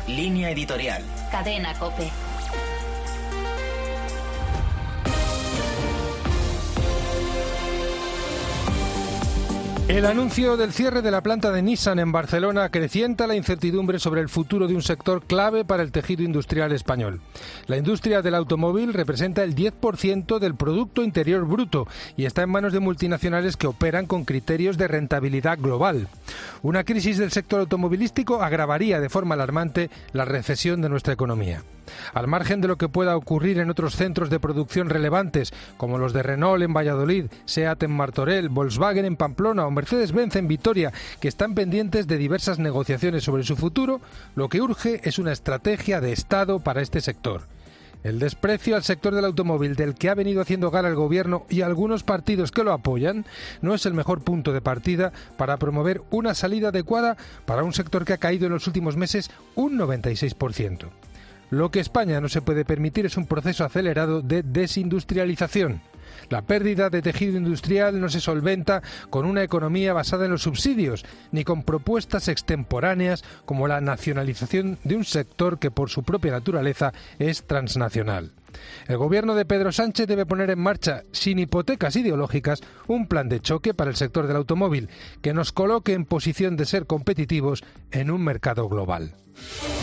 Línea editorial. Cadena COPE. El anuncio del cierre de la planta de Nissan en Barcelona acrecienta la incertidumbre sobre el futuro de un sector clave para el tejido industrial español. La industria del automóvil representa el 10% del Producto Interior Bruto y está en manos de multinacionales que operan con criterios de rentabilidad global. Una crisis del sector automovilístico agravaría de forma alarmante la recesión de nuestra economía. Al margen de lo que pueda ocurrir en otros centros de producción relevantes, como los de Renault en Valladolid, SEAT en Martorell, Volkswagen en Pamplona o Mercedes-Benz en Vitoria, que están pendientes de diversas negociaciones sobre su futuro, lo que urge es una estrategia de Estado para este sector. El desprecio al sector del automóvil del que ha venido haciendo gala el Gobierno y algunos partidos que lo apoyan no es el mejor punto de partida para promover una salida adecuada para un sector que ha caído en los últimos meses un 96%. Lo que España no se puede permitir es un proceso acelerado de desindustrialización. La pérdida de tejido industrial no se solventa con una economía basada en los subsidios, ni con propuestas extemporáneas como la nacionalización de un sector que por su propia naturaleza es transnacional. El gobierno de Pedro Sánchez debe poner en marcha, sin hipotecas ideológicas, un plan de choque para el sector del automóvil que nos coloque en posición de ser competitivos en un mercado global.